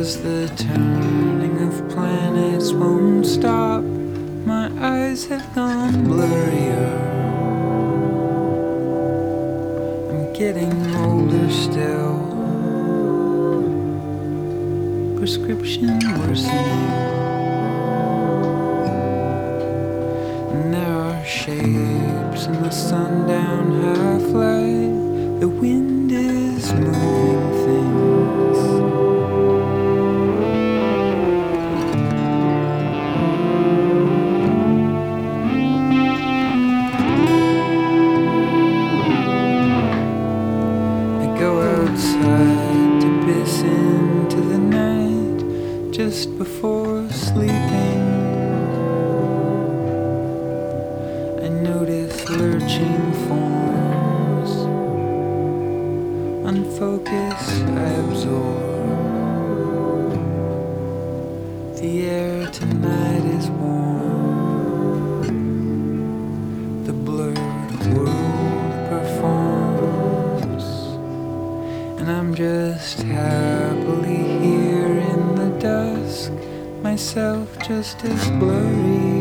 'cause the turning of planets won't stop. My eyes have gone blurrier. I'm getting older still. Prescription worsening. And there are shapes in the sundown half-light. The wind is moving things. I go outside to piss into the night just before sleeping. I notice lurching forms. Unfocused, I absorb. The air tonight is warm. The blurred world performs. And I'm just happily here in the dusk. Myself just as blurry.